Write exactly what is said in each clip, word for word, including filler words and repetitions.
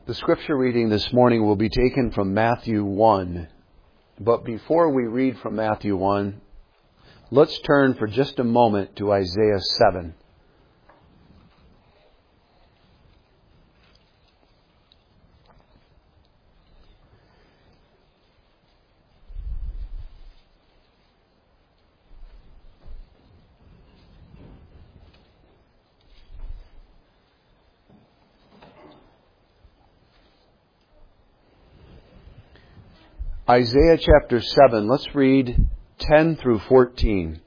The scripture reading this morning will be taken from Matthew one. But before we read from Matthew one, let's turn for just a moment to Isaiah seven. Isaiah chapter seven, let's read ten through fourteen.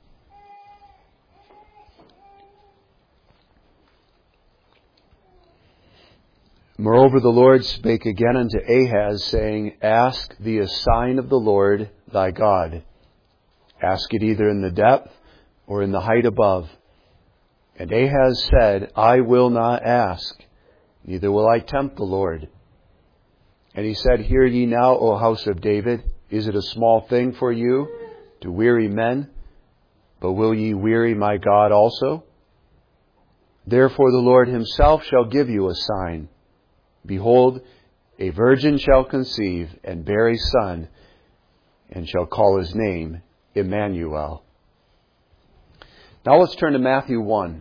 Moreover, the Lord spake again unto Ahaz, saying, Ask thee a sign of the Lord thy God. Ask it either in the depth or in the height above. And Ahaz said, I will not ask, neither will I tempt the Lord. And he said, Hear ye now, O house of David, is it a small thing for you to weary men? But will ye weary my God also? Therefore the Lord himself shall give you a sign. Behold, a virgin shall conceive and bear a son, and shall call his name Emmanuel. Now let's turn to Matthew one.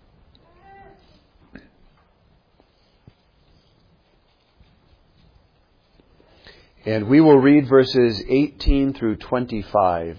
And we will read verses eighteen through twenty-five.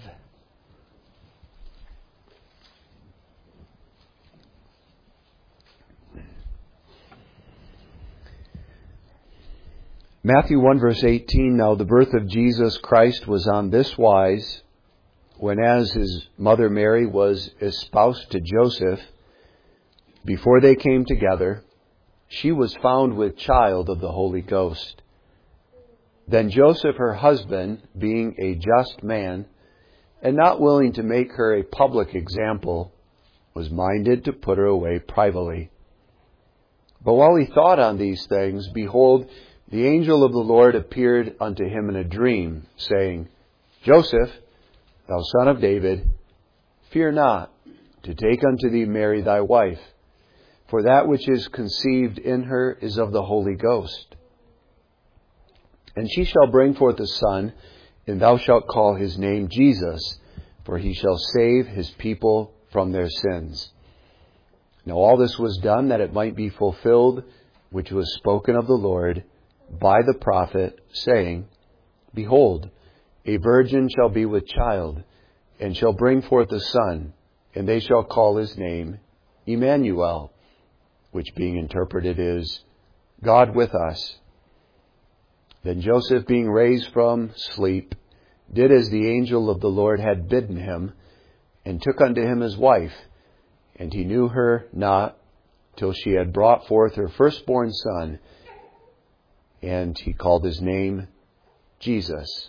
Matthew one verse eighteen, Now the birth of Jesus Christ was on this wise, when as his mother Mary was espoused to Joseph, before they came together, she was found with child of the Holy Ghost. Then Joseph, her husband, being a just man, and not willing to make her a public example, was minded to put her away privately. But while he thought on these things, behold, the angel of the Lord appeared unto him in a dream, saying, Joseph, thou son of David, fear not to take unto thee Mary thy wife, for that which is conceived in her is of the Holy Ghost. And she shall bring forth a son, and thou shalt call his name Jesus, for he shall save his people from their sins. Now all this was done that it might be fulfilled, which was spoken of the Lord by the prophet, saying, Behold, a virgin shall be with child, and shall bring forth a son, and they shall call his name Emmanuel, which being interpreted is, God with us. Then Joseph, being raised from sleep, did as the angel of the Lord had bidden him, and took unto him his wife. And he knew her not till she had brought forth her firstborn son, and he called his name Jesus.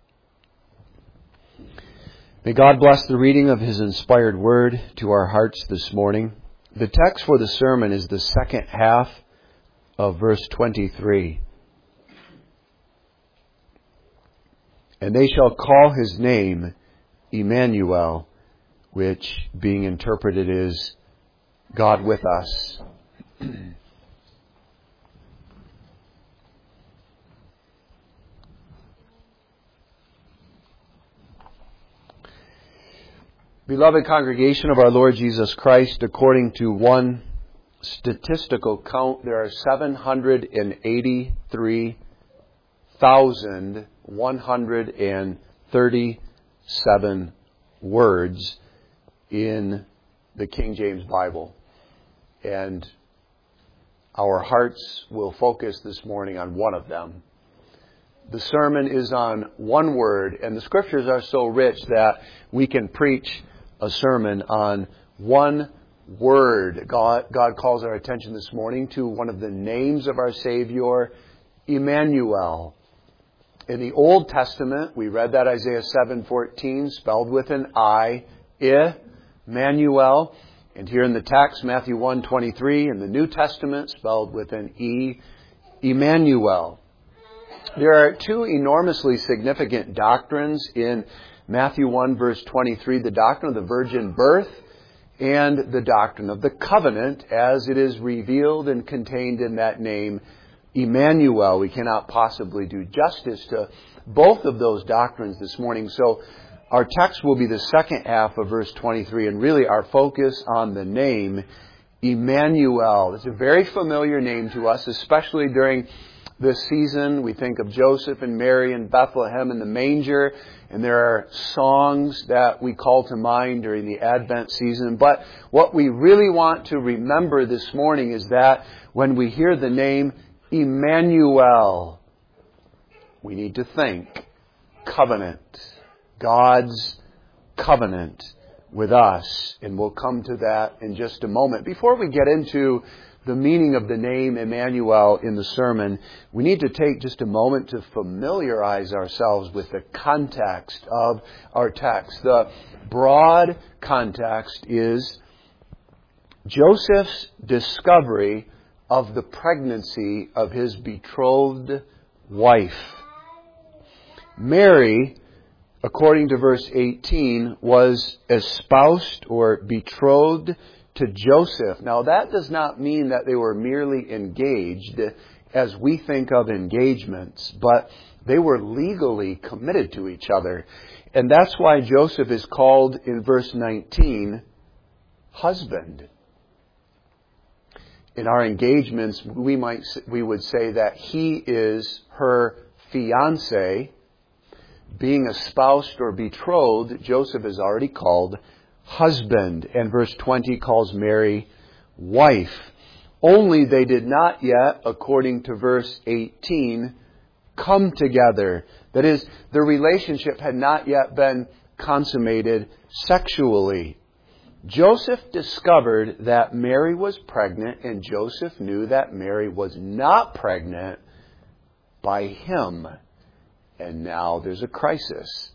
May God bless the reading of his inspired word to our hearts this morning. The text for the sermon is the second half of verse twenty-three. And they shall call his name Emmanuel, which being interpreted is God with us. Beloved congregation of our Lord Jesus Christ, according to one statistical count, there are seven hundred eighty-three thousand one hundred thirty-seven words in the King James Bible. And our hearts will focus this morning on one of them. The sermon is on one word, and the scriptures are so rich that we can preach a sermon on one word. God, God calls our attention this morning to one of the names of our Savior, Emmanuel. In the Old Testament, we read that Isaiah seven fourteen, spelled with an I, Emmanuel. And here in the text, Matthew one twenty-three, in the New Testament, spelled with an E, Emmanuel. There are two enormously significant doctrines in Matthew one verse twenty-three, the doctrine of the virgin birth and the doctrine of the covenant as it is revealed and contained in that name, Emmanuel. We cannot possibly do justice to both of those doctrines this morning. So our text will be the second half of verse twenty-three, and really our focus on the name Emmanuel. It's a very familiar name to us, especially during this season. We think of Joseph and Mary in Bethlehem in the manger, and there are songs that we call to mind during the Advent season. But what we really want to remember this morning is that when we hear the name Emmanuel, we need to think covenant. God's covenant with us. And we'll come to that in just a moment. Before we get into the meaning of the name Emmanuel in the sermon, we need to take just a moment to familiarize ourselves with the context of our text. The broad context is Joseph's discovery of the pregnancy of his betrothed wife. Mary, according to verse eighteen, was espoused or betrothed to Joseph. Now, that does not mean that they were merely engaged as we think of engagements, but they were legally committed to each other. And that's why Joseph is called in verse nineteen, husband. In our engagements, we might we would say that he is her fiancé. Being espoused or betrothed, Joseph is already called husband. And verse twenty calls Mary wife. Only they did not yet, according to verse eighteen, come together. That is, the relationship had not yet been consummated sexually. Joseph discovered that Mary was pregnant, and Joseph knew that Mary was not pregnant by him. And now there's a crisis.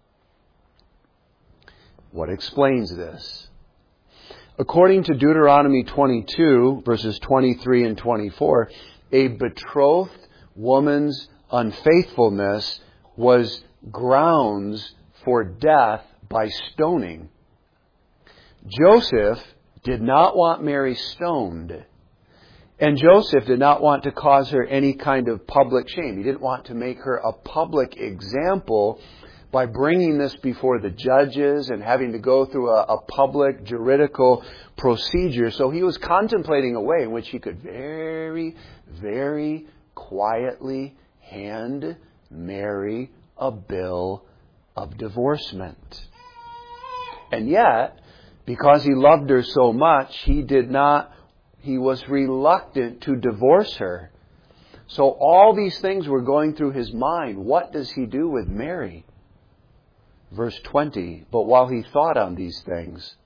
What explains this? According to Deuteronomy twenty-two, verses twenty-three and twenty-four, a betrothed woman's unfaithfulness was grounds for death by stoning. Joseph did not want Mary stoned. And Joseph did not want to cause her any kind of public shame. He didn't want to make her a public example by bringing this before the judges and having to go through a, a public juridical procedure. So he was contemplating a way in which he could very, very quietly hand Mary a bill of divorcement. And yet, because he loved her so much, he did not, he was reluctant to divorce her. So all these things were going through his mind. What does he do with Mary? Verse twenty, but while he thought on these things,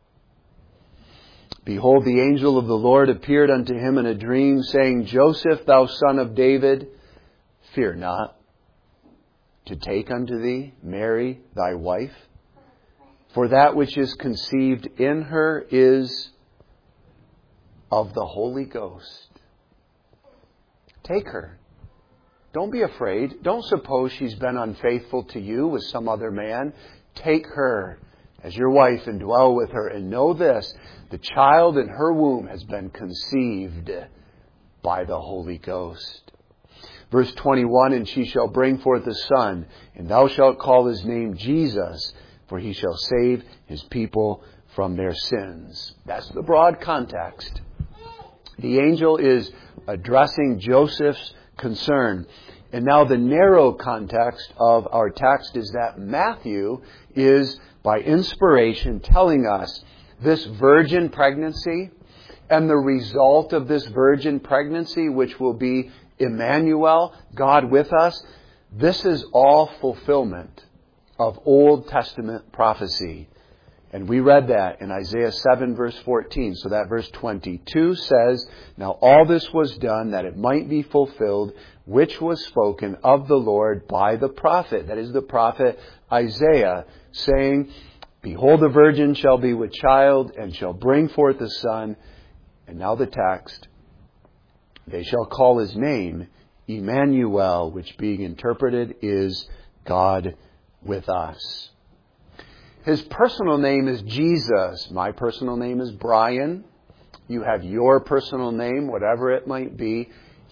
behold, the angel of the Lord appeared unto him in a dream, saying, Joseph, thou son of David, fear not to take unto thee Mary thy wife, for that which is conceived in her is of the Holy Ghost. Take her. Don't be afraid. Don't suppose she's been unfaithful to you with some other man. Take her as your wife and dwell with her. And know this, the child in her womb has been conceived by the Holy Ghost. Verse twenty-one, and she shall bring forth a son, and thou shalt call his name Jesus, for he shall save his people from their sins. That's the broad context. The angel is addressing Joseph's concern. And now the narrow context of our text is that Matthew is, by inspiration, telling us this virgin pregnancy and the result of this virgin pregnancy, which will be Emmanuel, God with us. This is all fulfillment of Old Testament prophecy. And we read that in Isaiah seven, verse fourteen. So that verse twenty-two says, now all this was done that it might be fulfilled, which was spoken of the Lord by the prophet. That is the prophet Isaiah, saying, behold, the virgin shall be with child and shall bring forth a son. And now the text, they shall call his name Emmanuel, which being interpreted is God with us. His personal name is Jesus. My personal name is Brian. You have your personal name, whatever it might be.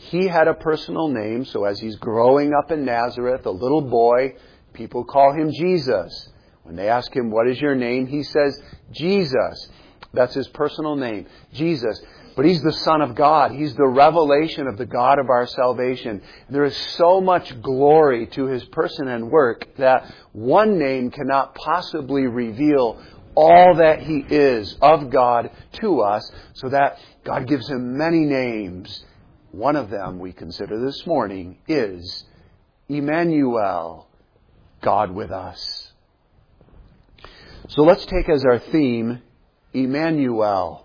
He had a personal name, so as he's growing up in Nazareth, a little boy, people call him Jesus. When they ask him, what is your name? He says, Jesus. That's his personal name, Jesus. But he's the Son of God. He's the revelation of the God of our salvation. There is so much glory to his person and work that one name cannot possibly reveal all that he is of God to us, so that God gives him many names. One of them we consider this morning is Emmanuel, God with us. So let's take as our theme Emmanuel.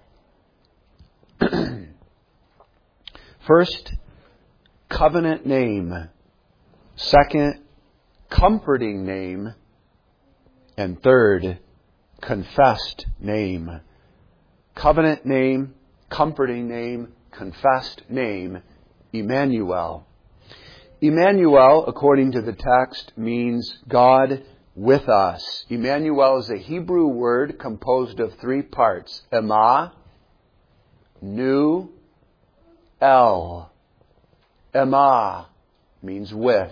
First, covenant name. Second, comforting name. And third, confessed name. Covenant name, comforting name, confessed name, Emmanuel. Emmanuel, according to the text, means God with us. Emmanuel is a Hebrew word composed of three parts. Emma, Nu, El. Emma means with.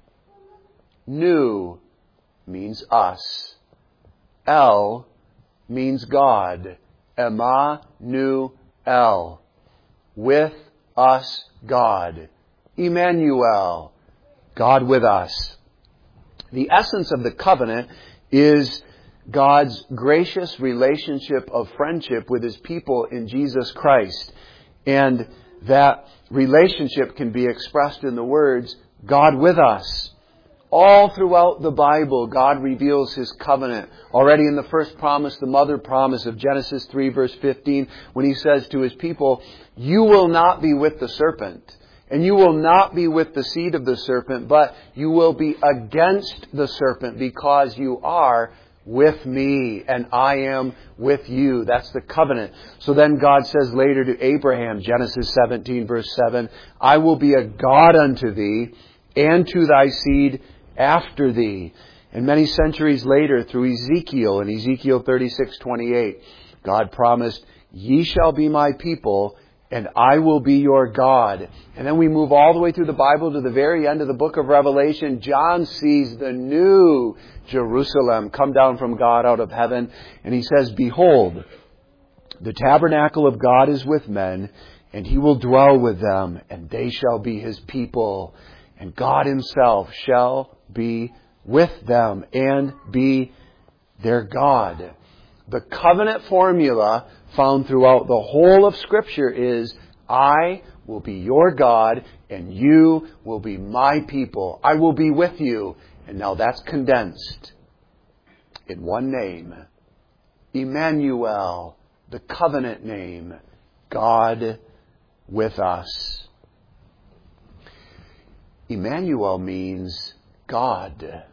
Nu means us. El means God. Emma, Nu, El. With us, God. Emmanuel, God with us. The essence of the covenant is God's gracious relationship of friendship with his people in Jesus Christ. And that relationship can be expressed in the words, God with us. All throughout the Bible, God reveals his covenant. Already in the first promise, the mother promise of Genesis three verse fifteen, when he says to his people, you will not be with the serpent, and you will not be with the seed of the serpent, but you will be against the serpent, because you are with me and I am with you. That's the covenant. So then God says later to Abraham, Genesis seventeen verse seven, I will be a God unto thee and to thy seed after thee. And many centuries later, through Ezekiel, in Ezekiel thirty-six twenty-eight, God promised, ye shall be my people, and I will be your God. And then we move all the way through the Bible to the very end of the book of Revelation. John sees the new Jerusalem come down from God out of heaven. And he says, behold, the tabernacle of God is with men, and he will dwell with them, and they shall be his people. And God himself shall be with them and be their God. The covenant formula found throughout the whole of Scripture is, I will be your God and you will be my people. I will be with you. And now that's condensed in one name. Emmanuel, the covenant name, God with us. Emmanuel means God.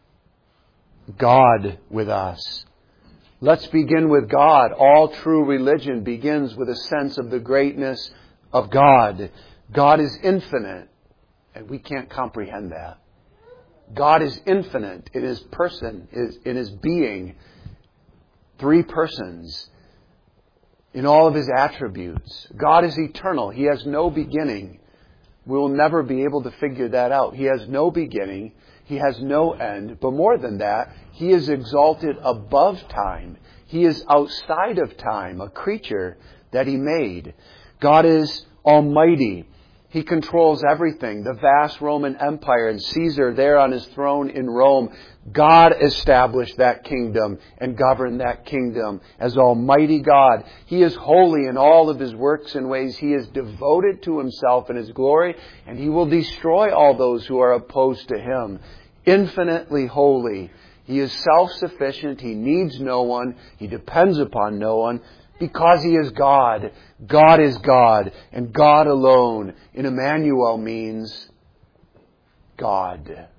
God with us. Let's begin with God. All true religion begins with a sense of the greatness of God. God is infinite, and we can't comprehend that. God is infinite in his person, in his being. Three persons in all of his attributes. God is eternal. He has no beginning. We will never be able to figure that out. He has no beginning. He has no end. But more than that, he is exalted above time. He is outside of time, a creature that he made. God is almighty. He controls everything. The vast Roman Empire and Caesar there on his throne in Rome. God established that kingdom and governed that kingdom as Almighty God. He is holy in all of his works and ways. He is devoted to himself and his glory, and he will destroy all those who are opposed to him. Infinitely holy. He is self-sufficient. He needs no one. He depends upon no one. Because he is God. God is God, and God alone. In Emmanuel means God.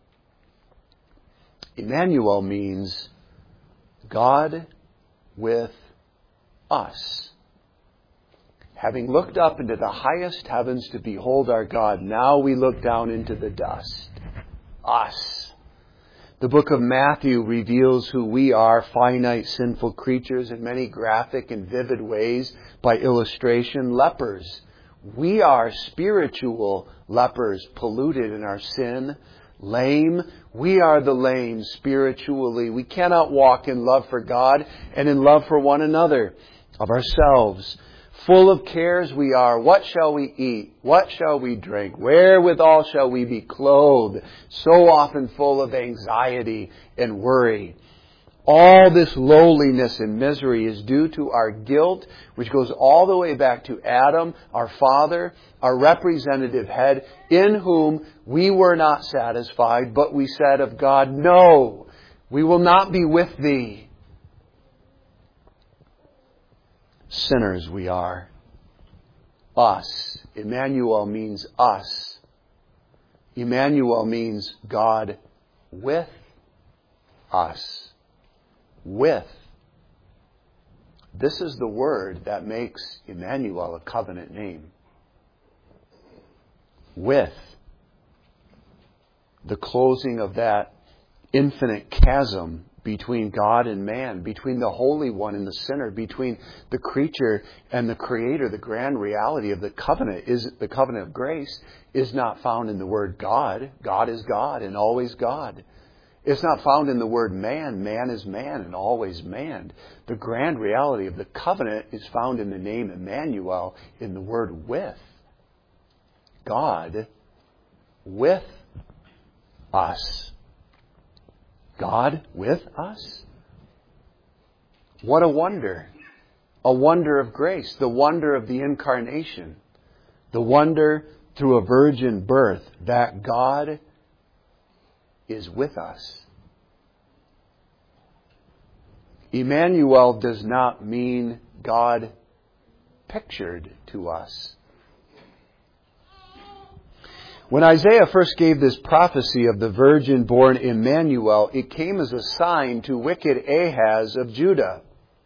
Emmanuel means God with us. Having looked up into the highest heavens to behold our God, now we look down into the dust. Us. The book of Matthew reveals who we are, finite, sinful creatures, in many graphic and vivid ways by illustration. Lepers. We are spiritual lepers, polluted in our sin, lame. We are the lame spiritually. We cannot walk in love for God and in love for one another, of ourselves. Full of cares we are. What shall we eat? What shall we drink? Wherewithal shall we be clothed? So often full of anxiety and worry. All this lowliness and misery is due to our guilt, which goes all the way back to Adam, our father, our representative head, in whom we were not satisfied, but we said of God, no, we will not be with thee. Sinners we are. Us. Emmanuel means us. Emmanuel means God with us. With. This is the word that makes Emmanuel a covenant name. With. The closing of that infinite chasm between God and man, between the Holy One and the sinner, between the creature and the Creator. The grand reality of the covenant, is the covenant of grace, is not found in the word God. God is God and always God. It's not found in the word man. Man is man and always man. The grand reality of the covenant is found in the name Emmanuel, in the word with. God with us. God with us? What a wonder. A wonder of grace. The wonder of the incarnation. The wonder through a virgin birth that God is with us. Emmanuel does not mean God pictured to us. When Isaiah first gave this prophecy of the virgin born Emmanuel, it came as a sign to wicked Ahaz of Judah.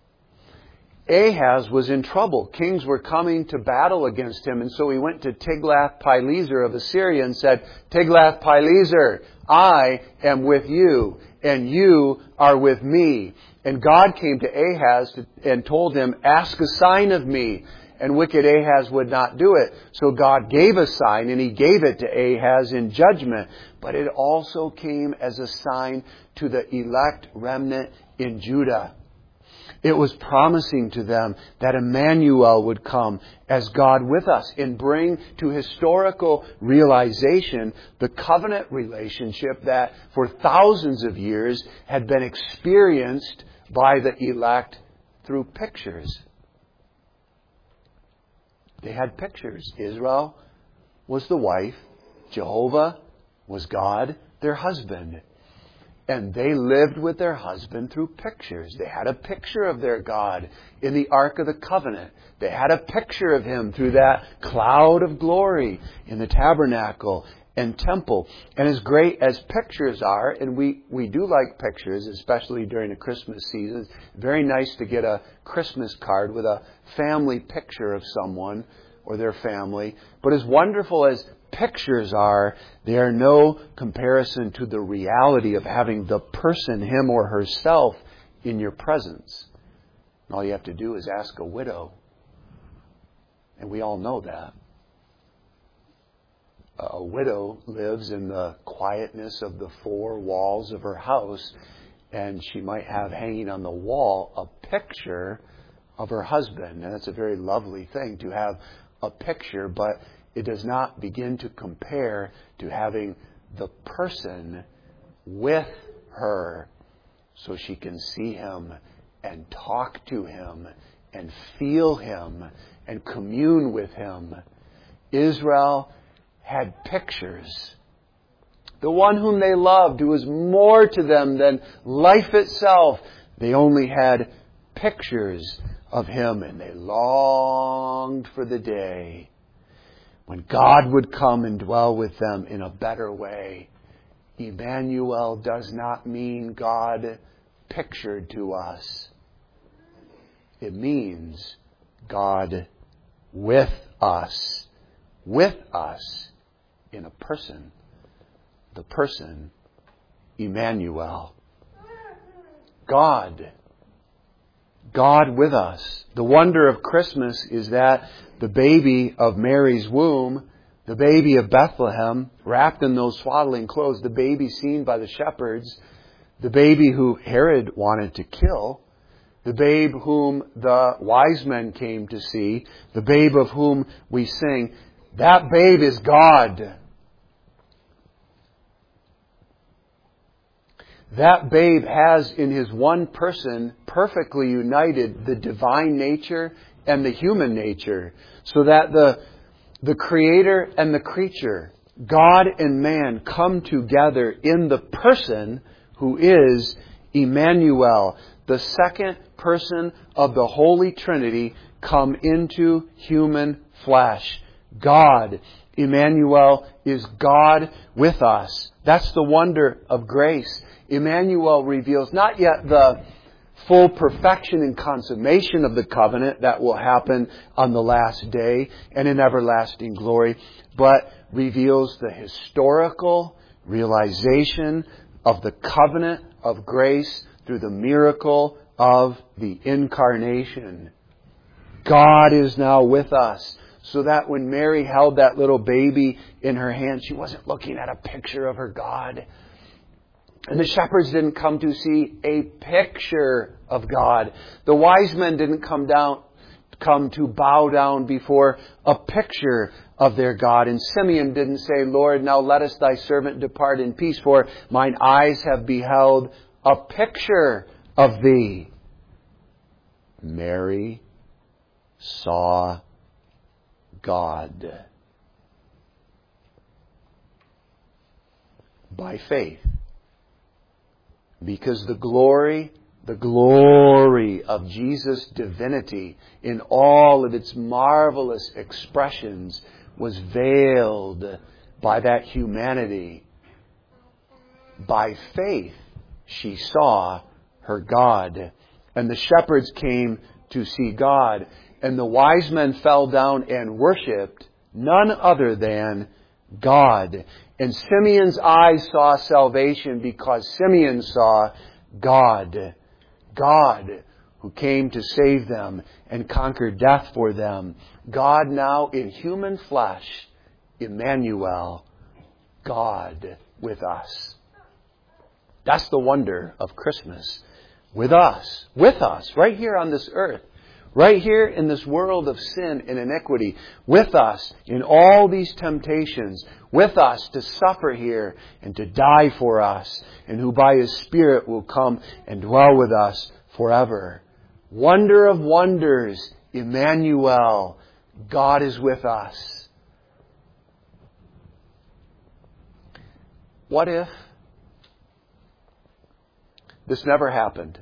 Ahaz was in trouble. Kings were coming to battle against him, and so he went to Tiglath-Pileser of Assyria and said, Tiglath-Pileser, I am with you, and you are with me. And God came to Ahaz and told him, ask a sign of me. And wicked Ahaz would not do it. So God gave a sign, and He gave it to Ahaz in judgment. But it also came as a sign to the elect remnant in Judah. It was promising to them that Emmanuel would come as God with us and bring to historical realization the covenant relationship that for thousands of years had been experienced by the elect through pictures. They had pictures. Israel was the wife. Jehovah was God, their husband. And they lived with their husband through pictures. They had a picture of their God in the Ark of the Covenant. They had a picture of Him through that cloud of glory in the tabernacle and temple. And as great as pictures are, and we, we do like pictures, especially during the Christmas season, it's very nice to get a Christmas card with a family picture of someone or their family. But as wonderful as pictures are, they are no comparison to the reality of having the person, him or herself, in your presence. And all you have to do is ask a widow. And we all know that. A widow lives in the quietness of the four walls of her house, and she might have hanging on the wall a picture of her husband. And that's a very lovely thing to have a picture, but it does not begin to compare to having the person with her so she can see him and talk to him and feel him and commune with him. Israel had pictures. The one whom they loved, who was more to them than life itself, they only had pictures of Him, and they longed for the day when God would come and dwell with them in a better way. Emmanuel does not mean God pictured to us. It means God with us. With us. In a person, the person, Emmanuel. God, God with us. The wonder of Christmas is that the baby of Mary's womb, the baby of Bethlehem, wrapped in those swaddling clothes, the baby seen by the shepherds, the baby who Herod wanted to kill, the babe whom the wise men came to see, the babe of whom we sing, that babe is God. That babe has in his one person perfectly united the divine nature and the human nature, so that the, the Creator and the creature, God and man, come together in the person who is Emmanuel, the second person of the Holy Trinity come into human flesh. God, Emmanuel, is God with us. That's the wonder of grace. Emmanuel reveals not yet the full perfection and consummation of the covenant that will happen on the last day and in everlasting glory, but reveals the historical realization of the covenant of grace through the miracle of the incarnation. God is now with us, so that when Mary held that little baby in her hand, she wasn't looking at a picture of her God. And the shepherds didn't come to see a picture of God. The wise men didn't come down, come to bow down before a picture of their God. And Simeon didn't say, Lord, now lettest thy servant depart in peace, for mine eyes have beheld a picture of thee. Mary saw God by faith. Because the glory, the glory of Jesus' divinity in all of its marvelous expressions was veiled by that humanity. By faith, she saw her God. And the shepherds came to see God. And the wise men fell down and worshipped none other than God. And Simeon's eyes saw salvation because Simeon saw God. God who came to save them and conquer death for them. God now in human flesh, Emmanuel, God with us. That's the wonder of Christmas. With us. With us. Right here on this earth. Right here in this world of sin and iniquity, with us in all these temptations, with us to suffer here and to die for us, and who by His Spirit will come and dwell with us forever. Wonder of wonders, Emmanuel, God is with us. What if this never happened?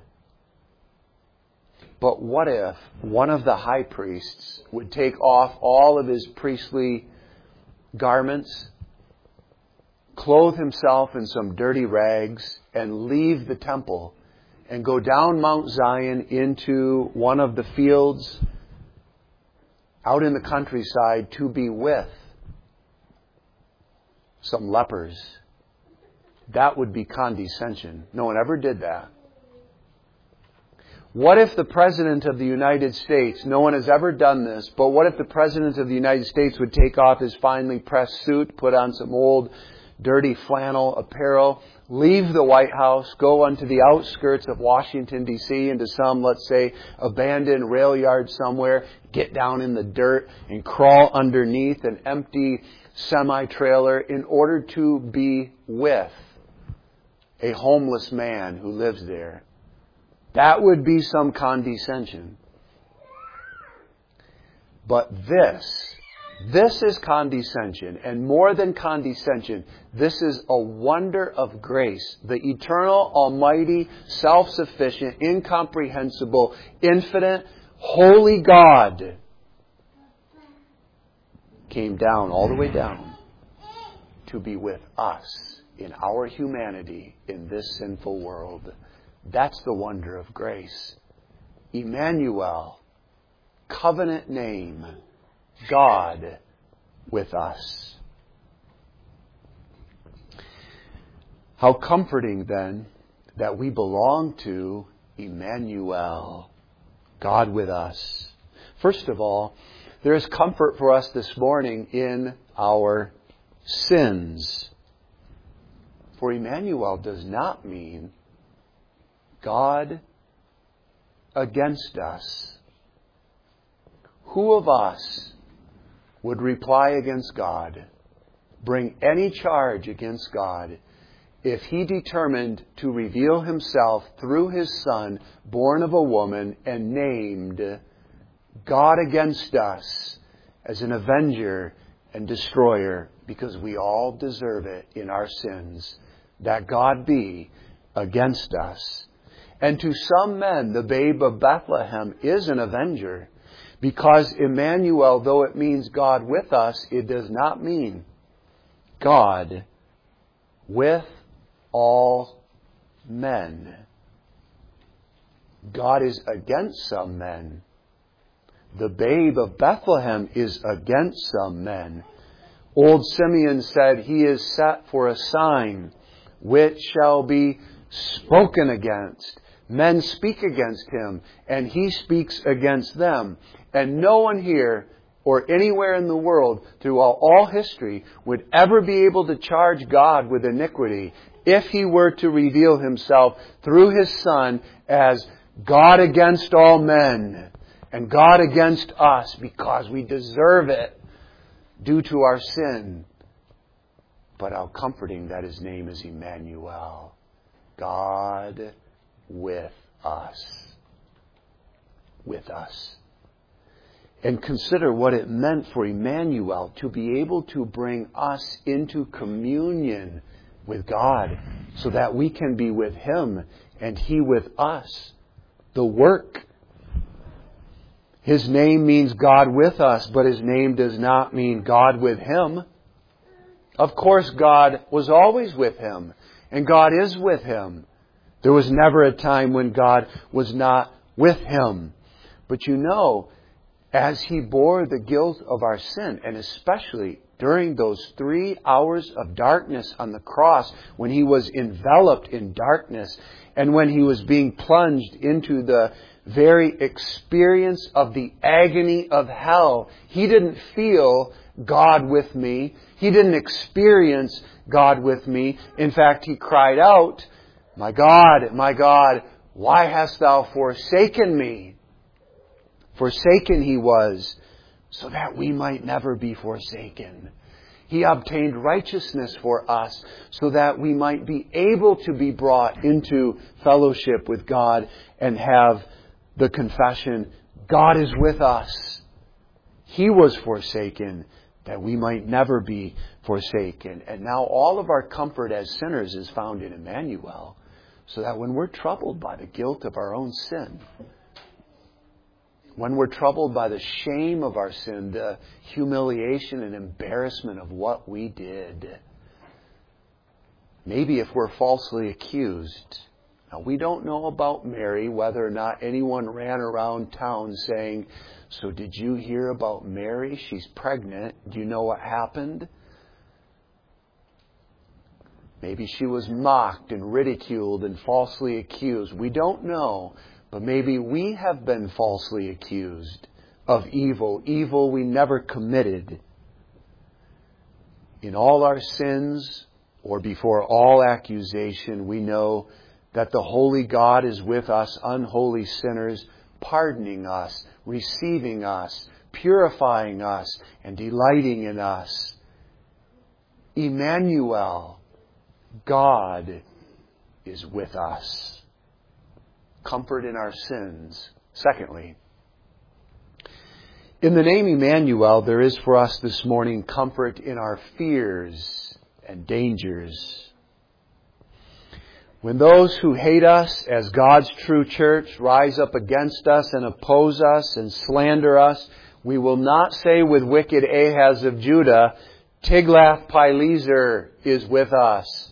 But what if one of the high priests would take off all of his priestly garments, clothe himself in some dirty rags, and leave the temple and go down Mount Zion into one of the fields out in the countryside to be with some lepers? That would be condescension. No one ever did that. What if the President of the United States, no one has ever done this, but what if the President of the United States would take off his finely pressed suit, put on some old dirty flannel apparel, leave the White House, go onto the outskirts of Washington, D C, into some, let's say, abandoned rail yard somewhere, get down in the dirt and crawl underneath an empty semi-trailer in order to be with a homeless man who lives there? That would be some condescension. But this, this is condescension. And more than condescension, this is a wonder of grace. The eternal, almighty, self-sufficient, incomprehensible, infinite, holy God came down, all the way down, to be with us in our humanity in this sinful world. That's the wonder of grace. Emmanuel, covenant name, God with us. How comforting then that we belong to Emmanuel, God with us. First of all, there is comfort for us this morning in our sins. For Emmanuel does not mean God against us. Who of us would reply against God, bring any charge against God, if He determined to reveal Himself through His Son, born of a woman and named God against us as an avenger and destroyer, because we all deserve it in our sins, that God be against us? And to some men, the babe of Bethlehem is an avenger, because Emmanuel, though it means God with us, it does not mean God with all men. God is against some men. The babe of Bethlehem is against some men. Old Simeon said, He is set for a sign which shall be spoken against. Men speak against Him, and He speaks against them. And no one here or anywhere in the world throughout all history would ever be able to charge God with iniquity if He were to reveal Himself through His Son as God against all men and God against us, because we deserve it due to our sin. But how comforting that His name is Emmanuel, God with us. With us. And consider what it meant for Emmanuel to be able to bring us into communion with God so that we can be with Him and He with us. The work. His name means God with us, but His name does not mean God with Him. Of course, God was always with Him, and God is with Him. There was never a time when God was not with Him. But you know, as He bore the guilt of our sin, and especially during those three hours of darkness on the cross, when He was enveloped in darkness, and when He was being plunged into the very experience of the agony of hell, He didn't feel God with me. He didn't experience God with me. In fact, He cried out, My God, my God, why hast Thou forsaken me? Forsaken He was, so that we might never be forsaken. He obtained righteousness for us, so that we might be able to be brought into fellowship with God and have the confession, God is with us. He was forsaken, that we might never be forsaken. And now all of our comfort as sinners is found in Emmanuel, so that when we're troubled by the guilt of our own sin, when we're troubled by the shame of our sin, the humiliation and embarrassment of what we did, maybe if we're falsely accused. Now, we don't know about Mary, whether or not anyone ran around town saying, so did you hear about Mary? She's pregnant. Do you know what happened? Maybe she was mocked and ridiculed and falsely accused. We don't know. But maybe we have been falsely accused of evil, evil we never committed. In all our sins, or before all accusation, we know that the holy God is with us, unholy sinners, pardoning us, receiving us, purifying us, and delighting in us. Emmanuel, God is with us. Comfort in our sins. Secondly, in the name Emmanuel, there is for us this morning comfort in our fears and dangers. When those who hate us as God's true church rise up against us and oppose us and slander us, we will not say with wicked Ahaz of Judah, Tiglath-Pileser is with us.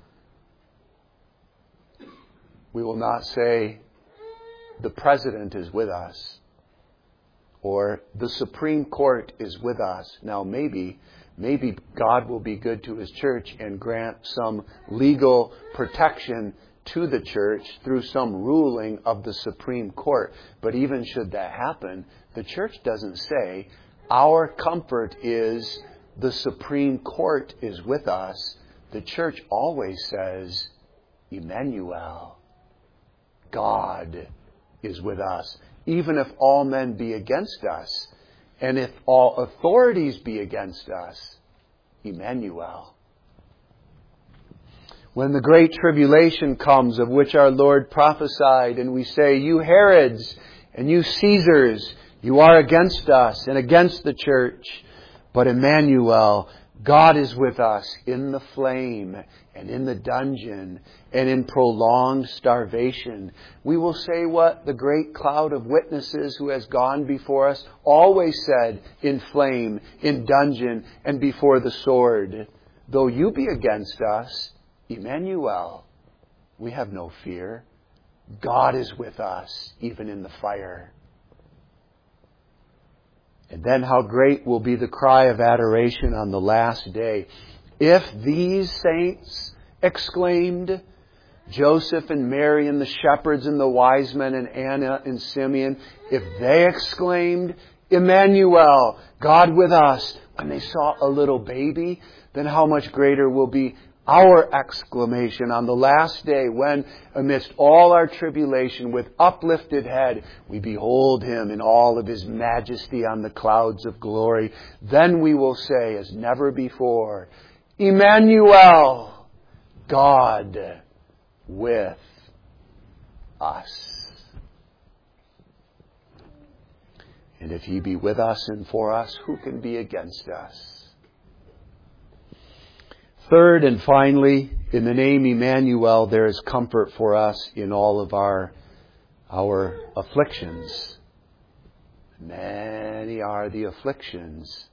We will not say, the president is with us, or the Supreme Court is with us. Now maybe, maybe God will be good to His church and grant some legal protection to the church through some ruling of the Supreme Court. But even should that happen, the church doesn't say, our comfort is the Supreme Court is with us. The church always says, Emmanuel, God is with us. Even if all men be against us, and if all authorities be against us, Emmanuel. When the great tribulation comes, of which our Lord prophesied, and we say, you Herods and you Caesars, you are against us and against the church. But Emmanuel, God is with us in the flame and in the dungeon and in prolonged starvation. We will say what the great cloud of witnesses who has gone before us always said, in flame, in dungeon, and before the sword. Though you be against us, Emmanuel, we have no fear. God is with us, even in the fire. And then how great will be the cry of adoration on the last day. If these saints exclaimed, Joseph and Mary and the shepherds and the wise men and Anna and Simeon, if they exclaimed, Emmanuel, God with us, when they saw a little baby, then how much greater will be our exclamation on the last day when, amidst all our tribulation, with uplifted head, we behold Him in all of His majesty on the clouds of glory. Then we will say, as never before, Emmanuel, God with us. And if He be with us and for us, who can be against us? Third and finally, in the name Emmanuel, there is comfort for us in all of our, our afflictions. Many are the afflictions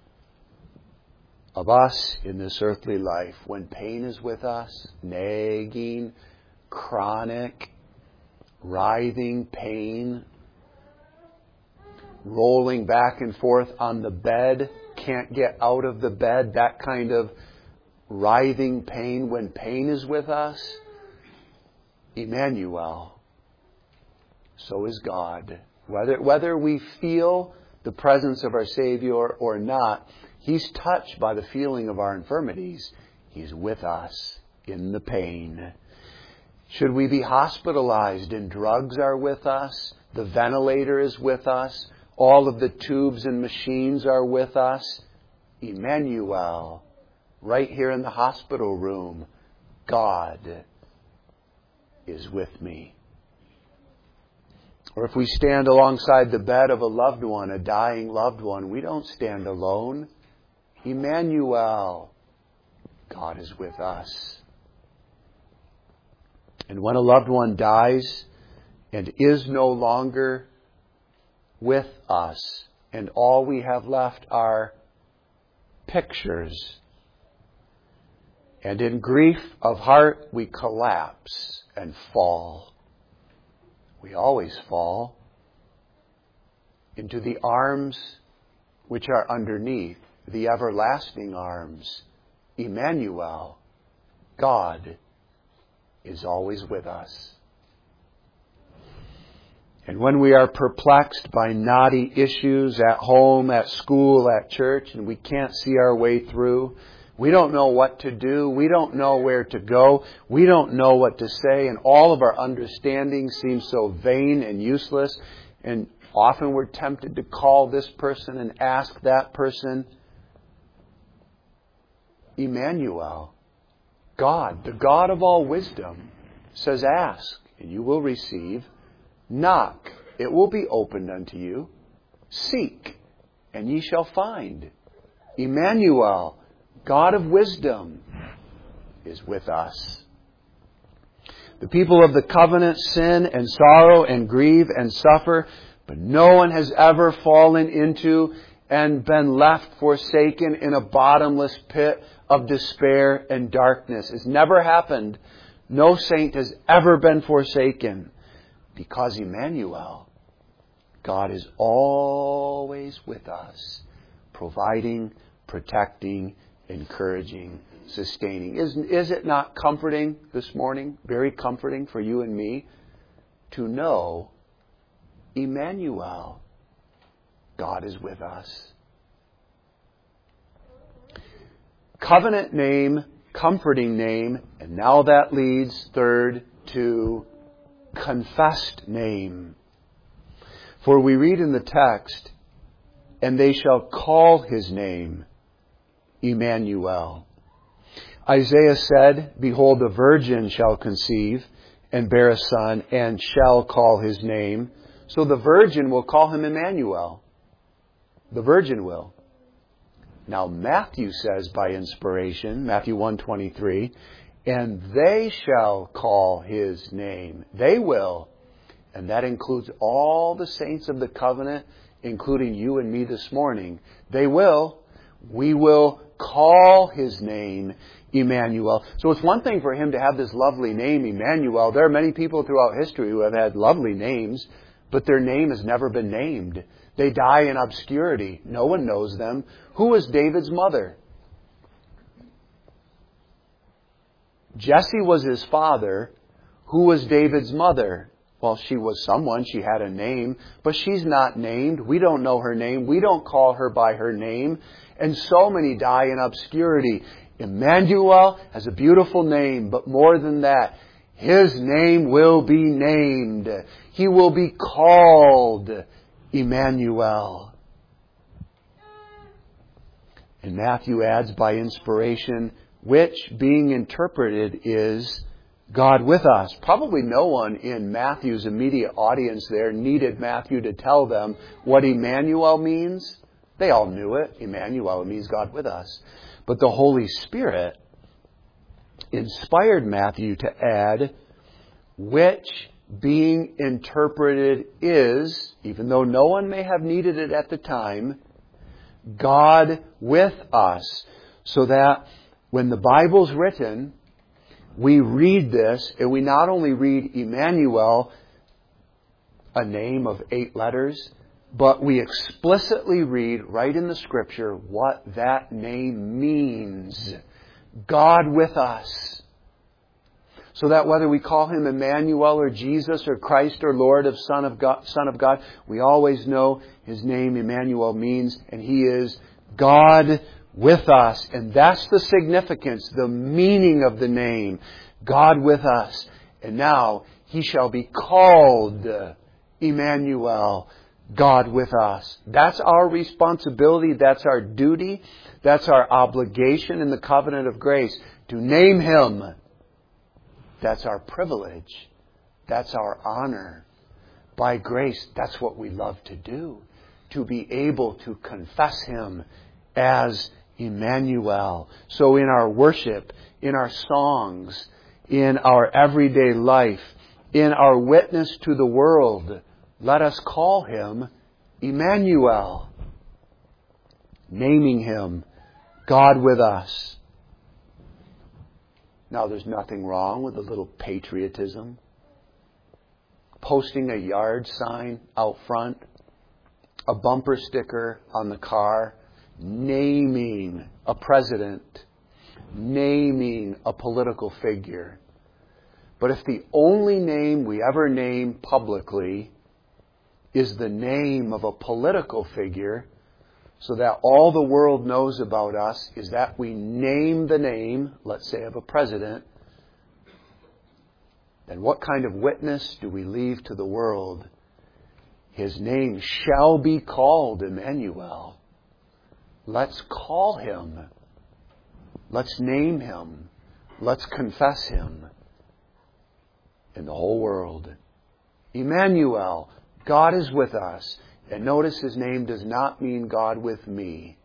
of us in this earthly life. When pain is with us, nagging, chronic, writhing pain, rolling back and forth on the bed, can't get out of the bed, that kind of writhing pain. When pain is with us, Emmanuel, so is God. Whether, whether we feel the presence of our Savior or not, He's touched by the feeling of our infirmities. He's with us in the pain. Should we be hospitalized and drugs are with us, the ventilator is with us, all of the tubes and machines are with us, Emmanuel, right here in the hospital room, God is with me. Or if we stand alongside the bed of a loved one, a dying loved one, we don't stand alone. Emmanuel, God is with us. And when a loved one dies and is no longer with us, and all we have left are pictures, and in grief of heart we collapse and fall. We always fall into the arms which are underneath, the everlasting arms. Emmanuel, God is always with us. And when we are perplexed by knotty issues at home, at school, at church, and we can't see our way through, we don't know what to do, we don't know where to go, we don't know what to say, and all of our understanding seems so vain and useless, and often we're tempted to call this person and ask that person. Emmanuel, God, the God of all wisdom, says, ask, and you will receive. Knock, it will be opened unto you. Seek, and ye shall find. Emmanuel, God of wisdom, is with us. The people of the covenant sin and sorrow and grieve and suffer, but no one has ever fallen into and been left forsaken in a bottomless pit of despair and darkness. It's never happened. No saint has ever been forsaken, because Emmanuel, God is always with us, providing, protecting, encouraging, sustaining. Is, is it not comforting this morning? Very comforting for you and me to know Emmanuel, God is with us. Covenant name, comforting name, and now that leads, third, to confessed name. For we read in the text, and they shall call his name Emmanuel. Isaiah said, behold, a virgin shall conceive and bear a son and shall call his name. So the virgin will call him Emmanuel. The virgin will. Now Matthew says by inspiration, Matthew one twenty-three, and they shall call his name. They will. And that includes all the saints of the covenant, including you and me this morning. They will. We will call his name Emmanuel. So it's one thing for him to have this lovely name, Emmanuel. There are many people throughout history who have had lovely names, but their name has never been named. They die in obscurity. No one knows them. Who was David's mother? Jesse was his father. Who was David's mother? Well, she was someone. She had a name, but she's not named. We don't know her name. We don't call her by her name. And so many die in obscurity. Emmanuel has a beautiful name, but more than that, his name will be named. He will be called Emmanuel. And Matthew adds by inspiration, which being interpreted is God with us. Probably no one in Matthew's immediate audience there needed Matthew to tell them what Emmanuel means. They all knew it. Emmanuel means God with us. But the Holy Spirit inspired Matthew to add, which being interpreted is, even though no one may have needed it at the time, God with us. So that when the Bible's written, we read this, and we not only read Emmanuel, a name of eight letters, but we explicitly read right in the Scripture what that name means. God with us. So that whether we call him Emmanuel or Jesus or Christ or Lord of Son of God, Son of God, we always know his name Emmanuel means, and he is God with us. And that's the significance, the meaning of the name. God with us. And now he shall be called Emmanuel, God with us. That's our responsibility. That's our duty. That's our obligation in the covenant of grace, to name him. That's our privilege. That's our honor. By grace, that's what we love to do. To be able to confess him as Emmanuel. So in our worship, in our songs, in our everyday life, in our witness to the world, let us call him Emmanuel. Naming him God with us. Now, there's nothing wrong with a little patriotism. Posting a yard sign out front, a bumper sticker on the car, naming a president, naming a political figure. But if the only name we ever name publicly is the name of a political figure, so that all the world knows about us is that we name the name, let's say, of a president, then what kind of witness do we leave to the world? His name shall be called Emmanuel. Let's call him. Let's name him. Let's confess him in the whole world. Emmanuel, God is with us. And notice his name does not mean God with me.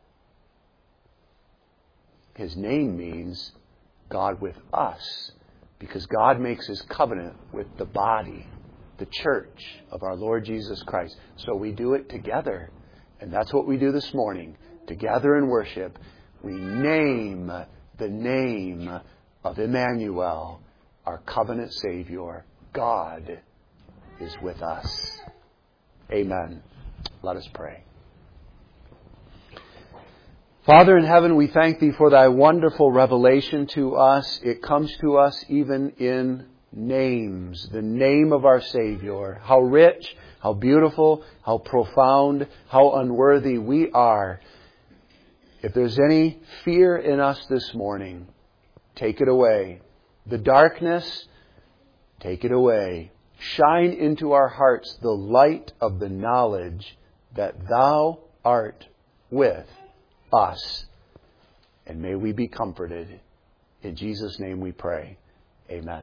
His name means God with us. Because God makes his covenant with the body, the church of our Lord Jesus Christ. So we do it together. And that's what we do this morning. Together in worship, we name the name of Emmanuel, our covenant Savior. God is with us. Amen. Let us pray. Father in heaven, we thank Thee for Thy wonderful revelation to us. It comes to us even in names, the name of our Savior. How rich, how beautiful, how profound, how unworthy we are. If there's any fear in us this morning, take it away. The darkness, take it away. Shine into our hearts the light of the knowledge that Thou art with us. And may we be comforted. In Jesus' name we pray. Amen.